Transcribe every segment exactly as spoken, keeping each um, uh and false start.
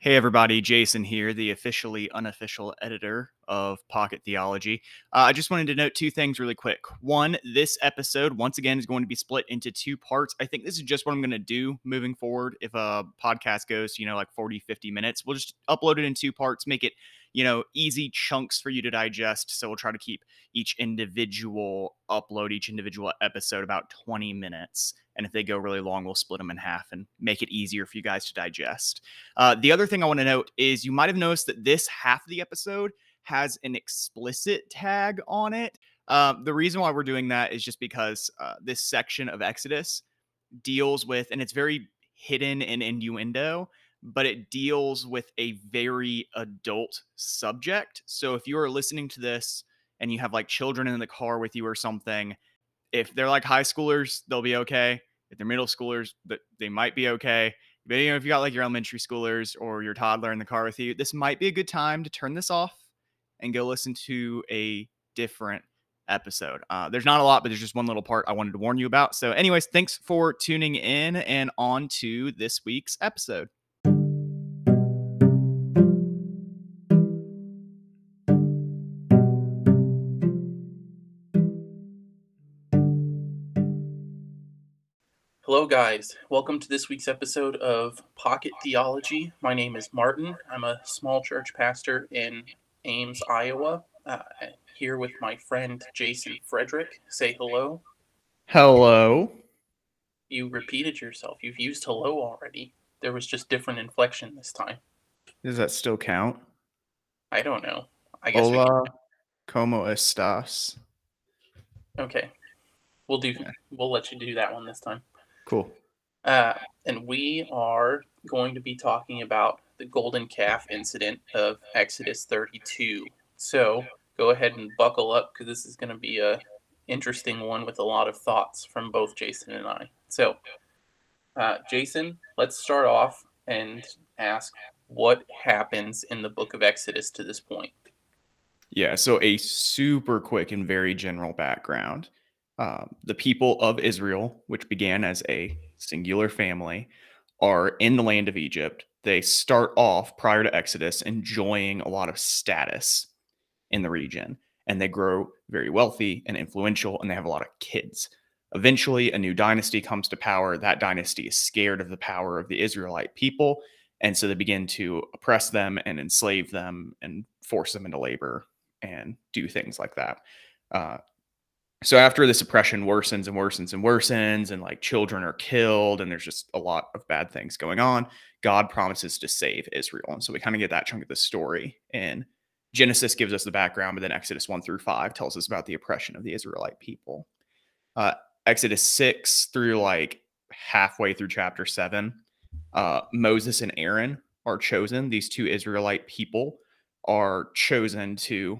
Hey everybody, Jason here, the officially unofficial editor of Pocket Theology. Uh, I just wanted to note two things really quick. One, this episode, once again, is going to be split into two parts. I think this is just what I'm going to do moving forward. If a podcast goes, you know, like forty, fifty minutes, we'll just upload it in two parts, make it, you know, easy chunks for you to digest. So we'll try to keep each individual upload, each individual episode about twenty minutes. And if they go really long, we'll split them in half and make it easier for you guys to digest. Uh, the other thing I want to note is you might have noticed that this half of the episode has an explicit tag on it. Uh, the reason why we're doing that is just because uh, this section of Exodus deals with, and it's very hidden in innuendo, but it deals with a very adult subject. So if you are listening to this and you have like children in the car with you or something, if they're like high schoolers, they'll be okay. If they're middle schoolers, they might be okay. But you know, if you got like your elementary schoolers or your toddler in the car with you, this might be a good time to turn this off and go listen to a different episode. Uh, there's not a lot, but there's just one little part I wanted to warn you about. So anyways, thanks for tuning in and on to this week's episode. Hello guys, welcome to this week's episode of Pocket Theology. My name is Martin. I'm a small church pastor in Ames, Iowa. Uh, here with my friend Jason Frederick. Say hello. Hello. You repeated yourself. You've used hello already. There was just different inflection this time. Does that still count? I don't know. I guess Hola, we can... ¿cómo estás? Okay. We'll do yeah. We'll let you do that one this time. Cool. Uh, and we are going to be talking about the golden calf incident of Exodus thirty-two. So go ahead and buckle up because this is going to be a interesting one with a lot of thoughts from both Jason and I. So, uh, Jason, let's start off and ask what happens in the book of Exodus to this point. Yeah, so a super quick and very general background. Uh, the people of Israel, which began as a singular family, are in the land of Egypt. They start off prior to Exodus enjoying a lot of status in the region, and they grow very wealthy and influential, and they have a lot of kids. Eventually, a new dynasty comes to power. That dynasty is scared of the power of the Israelite people, and so they begin to oppress them and enslave them and force them into labor and do things like that. Uh, So after this oppression worsens and worsens and worsens, and like children are killed, and there's just a lot of bad things going on, God promises to save Israel. And so we kind of get that chunk of the story. And Genesis gives us the background, but then Exodus one through five tells us about the oppression of the Israelite people. Uh, Exodus six through like halfway through chapter seven, uh, Moses and Aaron are chosen. These two Israelite people are chosen to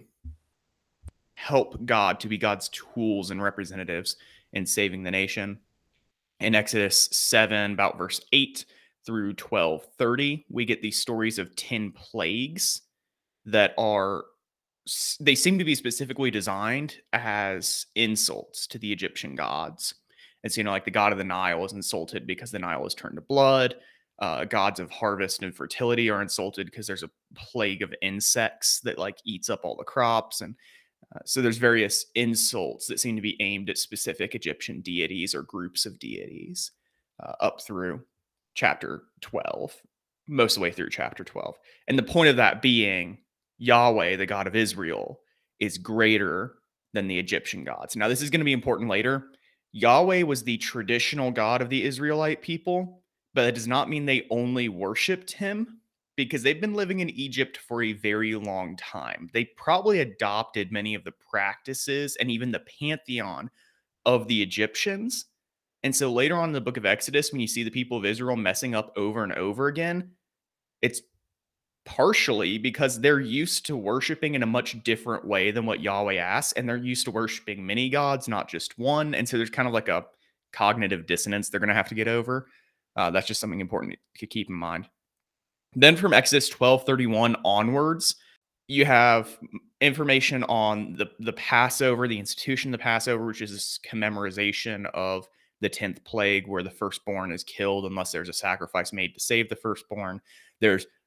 help God, to be God's tools and representatives in saving the nation. In Exodus seven, about verse eight through twelve thirty, we get these stories of ten plagues that are, they seem to be specifically designed as insults to the Egyptian gods. And so, you know, like the god of the Nile is insulted because the Nile is turned to blood. Uh, gods of harvest and fertility are insulted because there's a plague of insects that like eats up all the crops. And Uh, so there's various insults that seem to be aimed at specific Egyptian deities or groups of deities uh, up through chapter twelve, most of the way through chapter twelve. And the point of that being Yahweh, the God of Israel, is greater than the Egyptian gods. Now, this is going to be important later. Yahweh was the traditional God of the Israelite people, but that does not mean they only worshipped him, because they've been living in Egypt for a very long time. They probably adopted many of the practices and even the pantheon of the Egyptians. And so later on in the book of Exodus, when you see the people of Israel messing up over and over again, it's partially because they're used to worshiping in a much different way than what Yahweh asks. And they're used to worshiping many gods, not just one. And so there's kind of like a cognitive dissonance they're going to have to get over. Uh, that's just something important to keep in mind. Then from Exodus twelve thirty-one onwards, you have information on the, the Passover, the institution of the Passover, which is this commemorization of the tenth plague, where the firstborn is killed unless there's a sacrifice made to save the firstborn. There's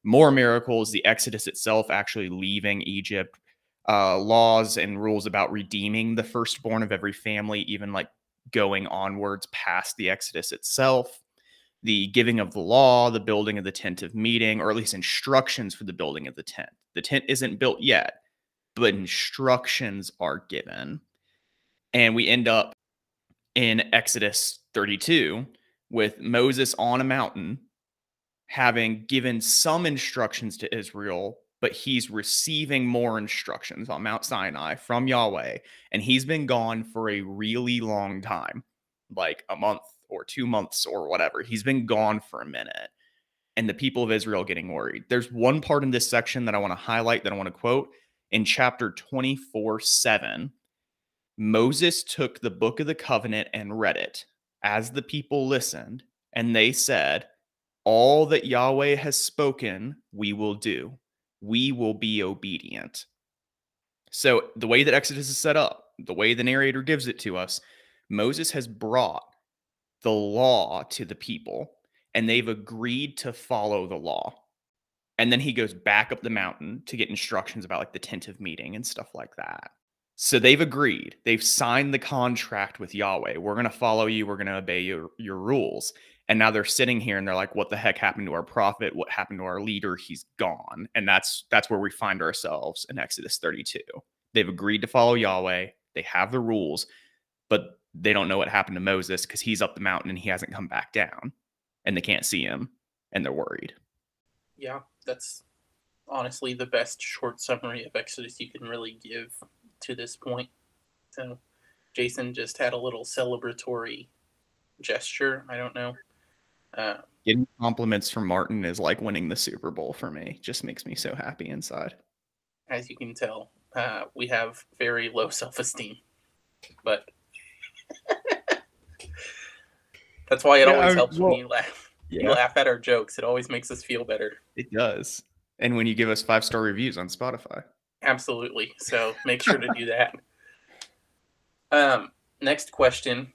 more miracles, the Exodus itself, actually leaving Egypt, uh, laws and rules about redeeming the firstborn of every family, even like going onwards past the Exodus itself, the giving of the law, the building of the tent of meeting, or at least instructions for the building of the tent. The tent isn't built yet, but instructions are given. And we end up in Exodus thirty-two with Moses on a mountain having given some instructions to Israel, but he's receiving more instructions on Mount Sinai from Yahweh. And he's been gone for a really long time, like a month or two months or whatever. He's been gone for a minute. And the people of Israel getting worried. There's one part in this section that I want to highlight, that I want to quote. In chapter twenty-four seven, Moses took the book of the covenant and read it as the people listened, and they said, all that Yahweh has spoken, we will do. We will be obedient. So the way that Exodus is set up, the way the narrator gives it to us, Moses has brought the law to the people, and they've agreed to follow the law. And then he goes back up the mountain to get instructions about like the tent of meeting and stuff like that. So they've agreed. They've signed the contract with Yahweh. We're going to follow you. We're going to obey your, your rules. And now they're sitting here and they're like, what the heck happened to our prophet? What happened to our leader? He's gone. And that's that's where we find ourselves in Exodus thirty-two. They've agreed to follow Yahweh. They have the rules, but they don't know what happened to Moses because he's up the mountain and he hasn't come back down. And they can't see him. And they're worried. Yeah, that's honestly the best short summary of Exodus you can really give to this point. So Jason just had a little celebratory gesture. I don't know. Uh, Getting compliments from Martin is like winning the Super Bowl for me. Just makes me so happy inside. As you can tell, uh, we have very low self-esteem, but that's why it yeah, always I, helps well, when you laugh. Yeah. You laugh at our jokes. It always makes us feel better. It does. And when you give us five-star reviews on Spotify. Absolutely. So make sure to do that. Um, next question.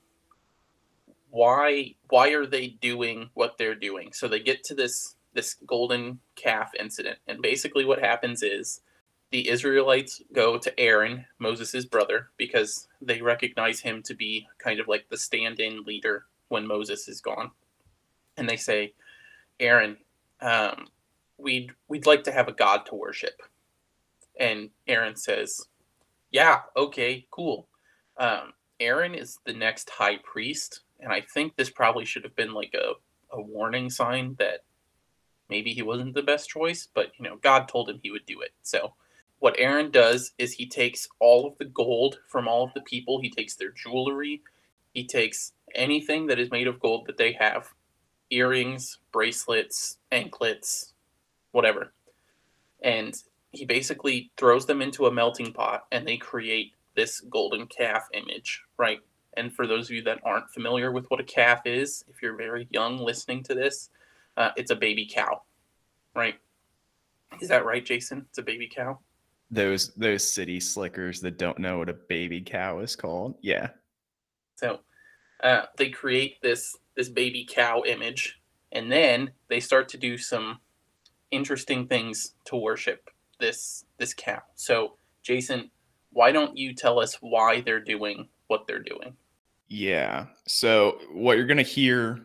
Why why are they doing what they're doing? So they get to this this golden calf incident, and basically what happens is the Israelites go to Aaron, Moses' brother, because they recognize him to be kind of like the stand-in leader when Moses is gone. And they say, Aaron, um, we'd we'd like to have a god to worship. And Aaron says, yeah, okay, cool. Um, Aaron is the next high priest. And I think this probably should have been like a, a warning sign that maybe he wasn't the best choice, but you know, God told him he would do it. So what Aaron does is he takes all of the gold from all of the people. He takes their jewelry. He takes anything that is made of gold that they have, earrings, bracelets, anklets, whatever. And he basically throws them into a melting pot and they create this golden calf image, right? And for those of you that aren't familiar with what a calf is, if you're very young listening to this, uh, it's a baby cow, right? Is that right, Jason? It's a baby cow? Those those city slickers that don't know what a baby cow is called. Yeah. So uh, they create this this baby cow image, and then they start to do some interesting things to worship this this cow. So, Jason, why don't you tell us why they're doing what they're doing? Yeah. So what you're going to hear,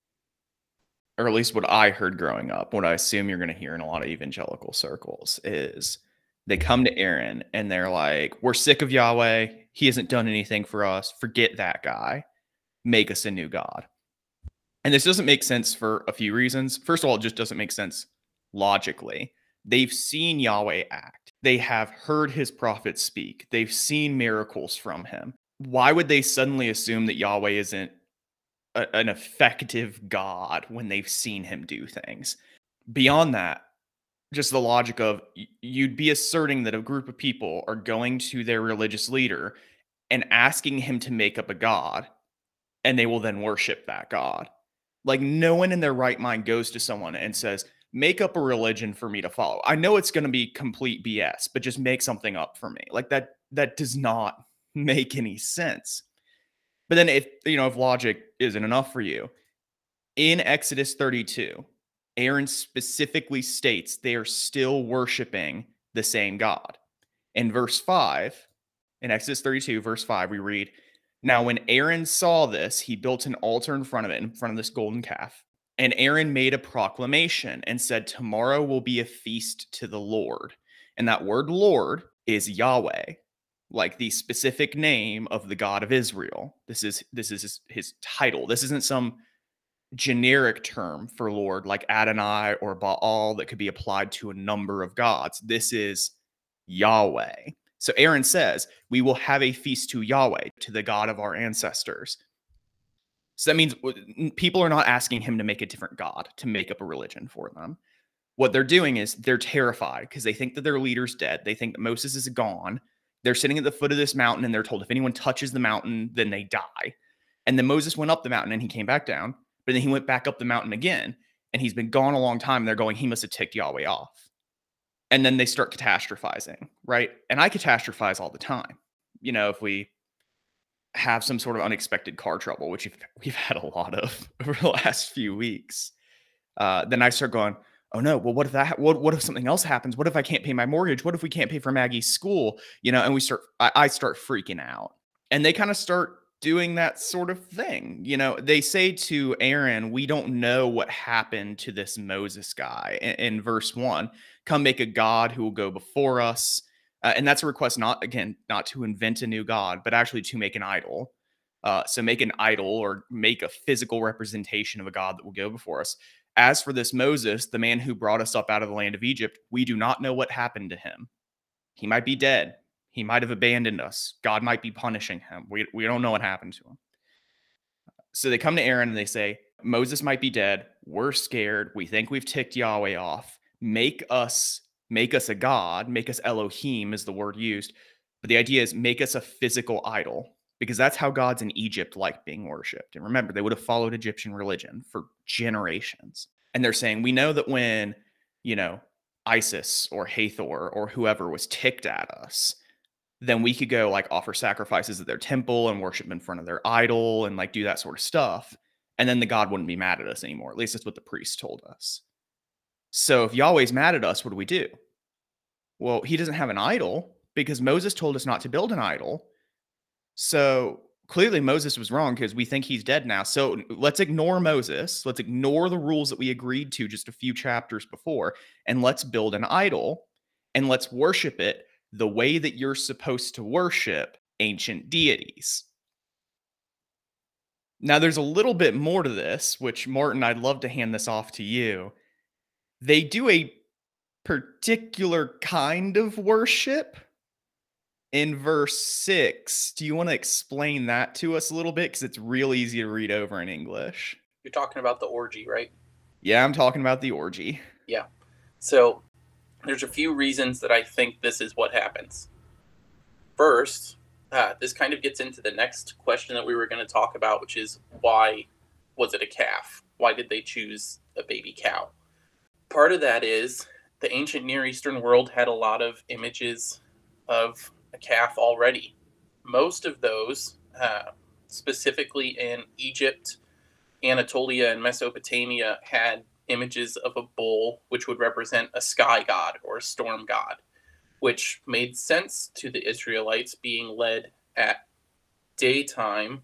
or at least what I heard growing up, what I assume you're going to hear in a lot of evangelical circles, is they come to Aaron and they're like, we're sick of Yahweh. He hasn't done anything for us. Forget that guy. Make us a new God. And this doesn't make sense for a few reasons. First of all, it just doesn't make sense logically. They've seen Yahweh act. They have heard his prophets speak. They've seen miracles from him. Why would they suddenly assume that Yahweh isn't a, an effective God when they've seen him do things? Beyond that, just the logic of you'd be asserting that a group of people are going to their religious leader and asking him to make up a God, and they will then worship that God. Like, no one in their right mind goes to someone and says, make up a religion for me to follow. I know it's going to be complete B S, but just make something up for me. Like that, that does not make any sense. But then if, you know, if logic isn't enough for you, in Exodus thirty-two, Aaron specifically states they are still worshiping the same God. In verse five, in Exodus thirty-two, verse five, we read, "Now when Aaron saw this, he built an altar in front of it, in front of this golden calf. And Aaron made a proclamation and said, 'Tomorrow will be a feast to the Lord.'" And that word Lord is Yahweh, like the specific name of the God of Israel. This is this is his, his title. This isn't some generic term for Lord like Adonai or Baal that could be applied to a number of gods. This is Yahweh. So Aaron says, "We will have a feast to Yahweh, to the God of our ancestors." So that means people are not asking him to make a different God, to make up a religion for them. What they're doing is they're terrified because they think that their leader's dead. They think that Moses is gone. They're sitting at the foot of this mountain and they're told if anyone touches the mountain, then they die. And then Moses went up the mountain and he came back down, but then he went back up the mountain again and he's been gone a long time. And they're going, he must have ticked Yahweh off. And then they start catastrophizing, right? And I catastrophize all the time. You know, if we have some sort of unexpected car trouble, which we've, we've had a lot of over the last few weeks, uh, then I start going, oh no, well, what if that, what, what if something else happens? What if I can't pay my mortgage? What if we can't pay for Maggie's school? You know, and we start, I, I start freaking out. And they kind of start doing that sort of thing. You know, they say to Aaron, we don't know what happened to this Moses guy. In, in verse one, come make a God who will go before us. Uh, and that's a request, not, again, not to invent a new God, but actually to make an idol. Uh, so make an idol or make a physical representation of a God that will go before us. As for this Moses, the man who brought us up out of the land of Egypt, we do not know what happened to him. He might be dead. He might have abandoned us. God might be punishing him. We, we don't know what happened to him. So they come to Aaron and they say, Moses might be dead. We're scared. We think we've ticked Yahweh off. Make us, make us a God. Make us Elohim is the word used. But the idea is make us a physical idol, because that's how gods in Egypt like being worshipped. And remember, they would have followed Egyptian religion for generations. And they're saying, we know that when, you know, Isis or Hathor or whoever was ticked at us, then we could go like offer sacrifices at their temple and worship in front of their idol and like do that sort of stuff. And then the God wouldn't be mad at us anymore. At least that's what the priest told us. So if Yahweh's mad at us, what do we do? Well, he doesn't have an idol because Moses told us not to build an idol. So clearly Moses was wrong because we think he's dead now. So let's ignore Moses. Let's ignore the rules that we agreed to just a few chapters before. And let's build an idol and let's worship it the way that you're supposed to worship ancient deities. Now, there's a little bit more to this, which, Martin, I'd love to hand this off to you. They do a particular kind of worship in verse six. Do you want to explain that to us a little bit? Because it's real easy to read over in English. You're talking about the orgy, right? Yeah, I'm talking about the orgy. Yeah. So there's a few reasons that I think this is what happens. First, uh, this kind of gets into the next question that we were going to talk about, which is why was it a calf? Why did they choose a baby cow? Part of that is the ancient Near Eastern world had a lot of images of a calf already. Most of those, uh, specifically in Egypt, Anatolia, and Mesopotamia, had images of a bull, which would represent a sky god or a storm god, which made sense to the Israelites being led at daytime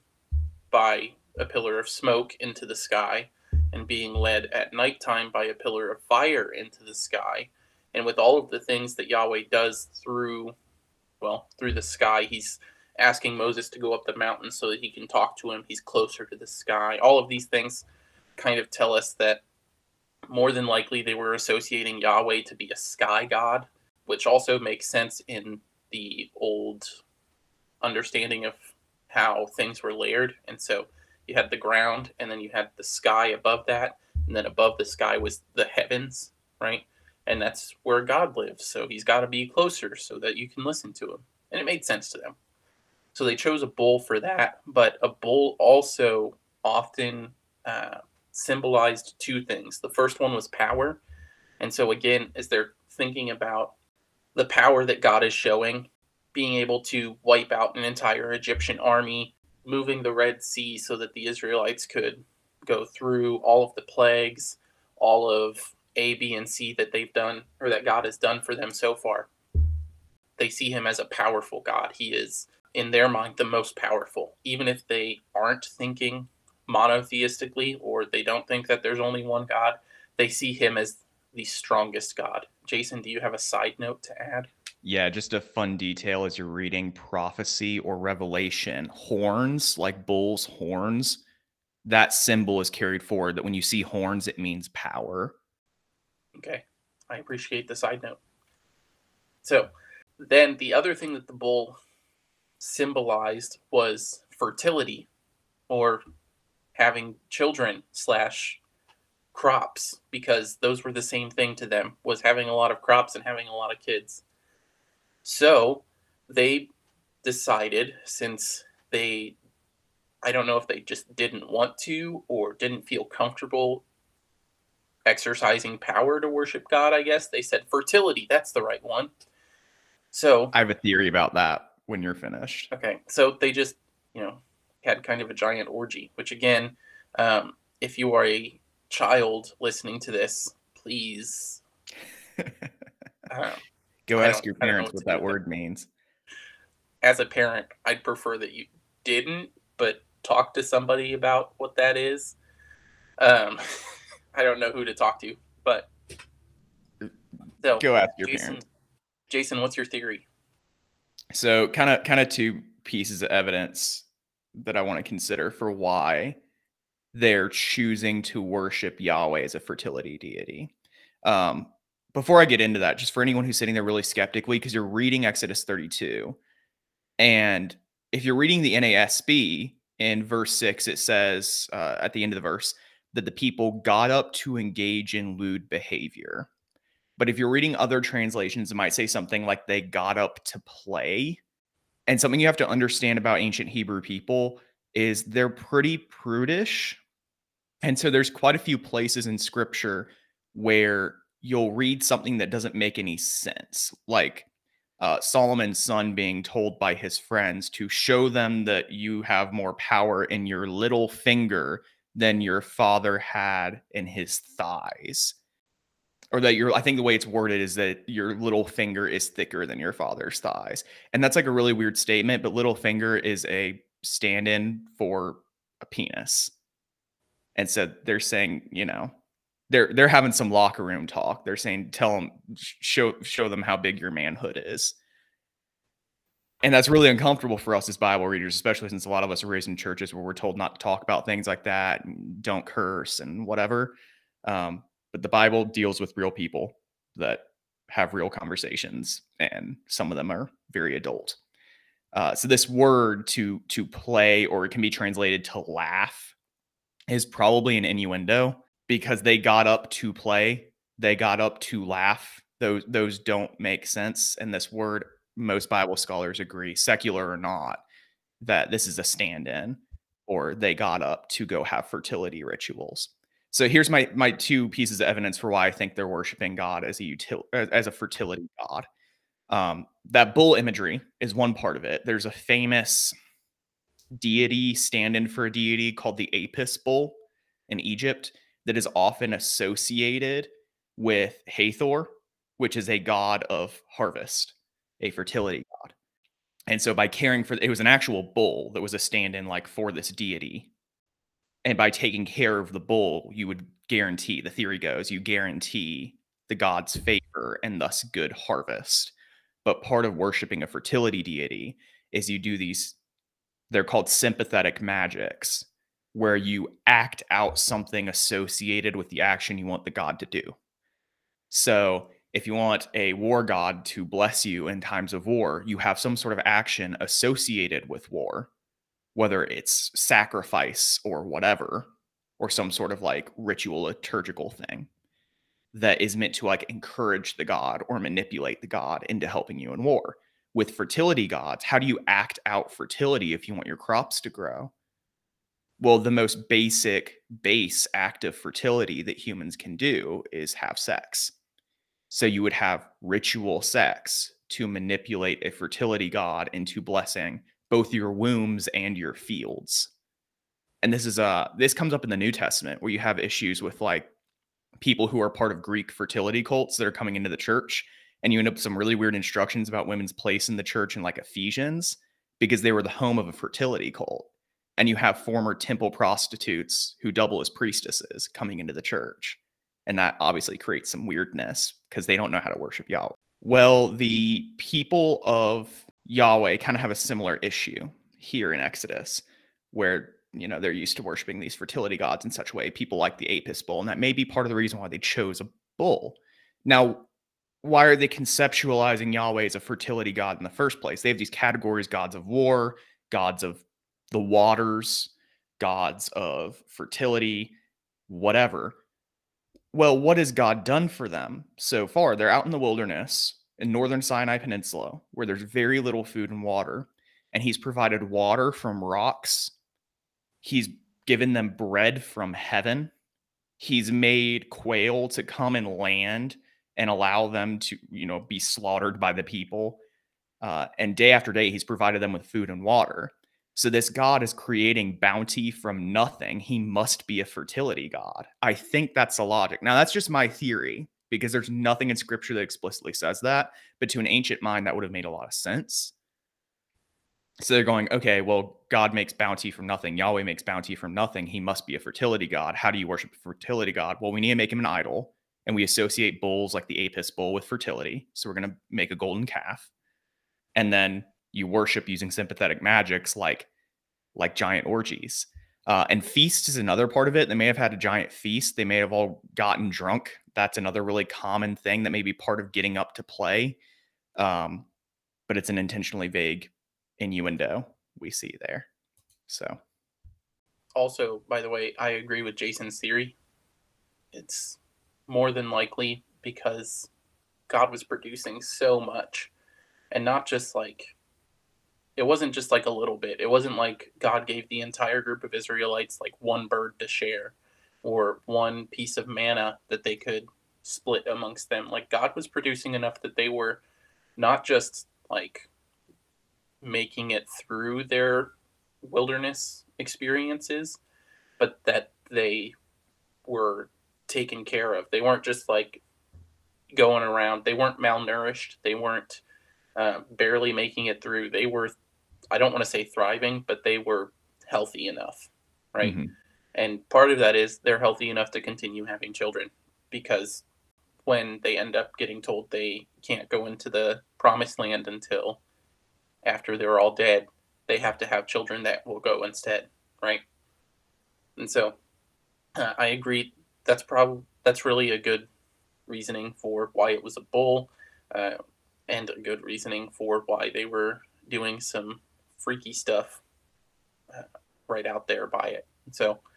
by a pillar of smoke into the sky and being led at nighttime by a pillar of fire into the sky. And with all of the things that Yahweh does through, well, through the sky, he's asking Moses to go up the mountain so that he can talk to him. He's closer to the sky. All of these things kind of tell us that more than likely they were associating Yahweh to be a sky god, which also makes sense in the old understanding of how things were layered. And so you had the ground, and then you had the sky above that, and then above the sky was the heavens, right? And that's where God lives. So he's got to be closer so that you can listen to him. And it made sense to them. So they chose a bull for that. But a bull also often uh, symbolized two things. The first one was power. And so again, as they're thinking about the power that God is showing, being able to wipe out an entire Egyptian army, moving the Red Sea so that the Israelites could go through, all of the plagues, all of A, B, and C that they've done, or that God has done for them so far. They see him as a powerful God. He is, in their mind, the most powerful. Even if they aren't thinking monotheistically, or they don't think that there's only one God, they see him as the strongest God. Jason, do you have a side note to add? Yeah, just a fun detail as you're reading prophecy or revelation. Horns, like bull's horns, that symbol is carried forward, that when you see horns, it means power. Okay, I appreciate the side note. So then the other thing that the bull symbolized was fertility, or having children slash crops, because those were the same thing to them, was having a lot of crops and having a lot of kids. So they decided, since they, I don't know if they just didn't want to or didn't feel comfortable exercising power to worship God, I guess, they said fertility, that's the right one. So I have a theory about that when you're finished. Okay, so they just, you know, had kind of a giant orgy, which again, um, if you are a child listening to this, please uh, go I ask don't- your I don't know parents what what to that do with word means. as a parent, I'd prefer that you didn't, but talk to somebody about what that is. Um, I don't know who to talk to, but so Go ask your Jason, parents. Jason, what's your theory? So kind of kind of two pieces of evidence that I want to consider for why they're choosing to worship Yahweh as a fertility deity. Um, before I get into that, just for anyone who's sitting there really skeptically, because you're reading Exodus thirty-two, and if you're reading the N A S B, in verse six, it says uh, at the end of the verse that the people got up to engage in lewd behavior. But if you're reading other translations, it might say something like they got up to play. And something you have to understand about ancient Hebrew people is they're pretty prudish. And so there's quite a few places in scripture where you'll read something that doesn't make any sense, like uh, Solomon's son being told by his friends to show them that you have more power in your little finger than your father had in his thighs. Or that your, I think the way it's worded is that your little finger is thicker than your father's thighs. And that's like a really weird statement, but little finger is a stand-in for a penis. And so they're saying, you know, they're they're having some locker room talk. They're saying, tell them, show show them how big your manhood is. And that's really uncomfortable for us as Bible readers, especially since a lot of us are raised in churches where we're told not to talk about things like that, and don't curse and whatever. Um, but the Bible deals with real people that have real conversations, and some of them are very adult. Uh, so this word to to play, or it can be translated to laugh, is probably an innuendo, because they got up to play, they got up to laugh. Those those don't make sense. And this word, most Bible scholars agree, secular or not, that this is a stand-in, or they got up to go have fertility rituals. So here's my my two pieces of evidence for why I think they're worshiping God as a util as a fertility god. Um, that bull imagery is one part of it. There's a famous deity, stand-in for a deity called the Apis bull in Egypt that is often associated with Hathor, which is a god of harvest, a fertility god. And so by caring for, it was an actual bull that was a stand-in like for this deity. And by taking care of the bull, you would guarantee, the theory goes, you guarantee the god's favor and thus good harvest. But part of worshiping a fertility deity is you do these, they're called sympathetic magics, where you act out something associated with the action you want the god to do. So if you want a war god to bless you in times of war, you have some sort of action associated with war, whether it's sacrifice or whatever, or some sort of like ritual liturgical thing that is meant to like encourage the god or manipulate the god into helping you in war. With fertility gods, how do you act out fertility if you want your crops to grow? Well, the most basic base act of fertility that humans can do is have sex. So you would have ritual sex to manipulate a fertility god into blessing both your wombs and your fields. And this is uh this comes up in the New Testament, where you have issues with like people who are part of Greek fertility cults that are coming into the church. And you end up with some really weird instructions about women's place in the church in like Ephesians, because they were the home of a fertility cult. And you have former temple prostitutes who double as priestesses coming into the church. And that obviously creates some weirdness because they don't know how to worship Yahweh. Well, the people of Yahweh kind of have a similar issue here in Exodus, where, you know, they're used to worshiping these fertility gods in such a way. People like the Apis bull, and that may be part of the reason why they chose a bull. Now, why are they conceptualizing Yahweh as a fertility god in the first place? They have these categories: gods of war, gods of the waters, gods of fertility, whatever. Well, what has God done for them so far? They're out in the wilderness in northern Sinai Peninsula, where there's very little food and water, and he's provided water from rocks. He's given them bread from heaven. He's made quail to come and land and allow them to, you know, be slaughtered by the people. Uh, and day after day, he's provided them with food and water. So this God is creating bounty from nothing. He must be a fertility god. I think that's the logic. Now, that's just my theory, because there's nothing in scripture that explicitly says that. But to an ancient mind, that would have made a lot of sense. So they're going, okay, well, God makes bounty from nothing. Yahweh makes bounty from nothing. He must be a fertility god. How do you worship a fertility god? Well, we need to make him an idol. And we associate bulls like the Apis bull with fertility. So we're going to make a golden calf. And then you worship using sympathetic magics like, like giant orgies. Uh, and feast is another part of it. They may have had a giant feast. They may have all gotten drunk. That's another really common thing that may be part of getting up to play. Um, but it's an intentionally vague innuendo we see there. So, also, by the way, I agree with Jason's theory. It's more than likely because God was producing so much, and not just like, it wasn't just like a little bit. It wasn't like God gave the entire group of Israelites like one bird to share or one piece of manna that they could split amongst them. Like, God was producing enough that they were not just like making it through their wilderness experiences, but that they were taken care of. They weren't just like going around. They weren't malnourished. They weren't uh, barely making it through. They were, I don't want to say thriving, but they were healthy enough, right? Mm-hmm. And part of that is they're healthy enough to continue having children, because when they end up getting told they can't go into the promised land until after they're all dead, they have to have children that will go instead, right? And so uh, I agree. That's probably that's really a good reasoning for why it was a bull, uh, and a good reasoning for why they were doing some freaky stuff uh, right out there by it. And so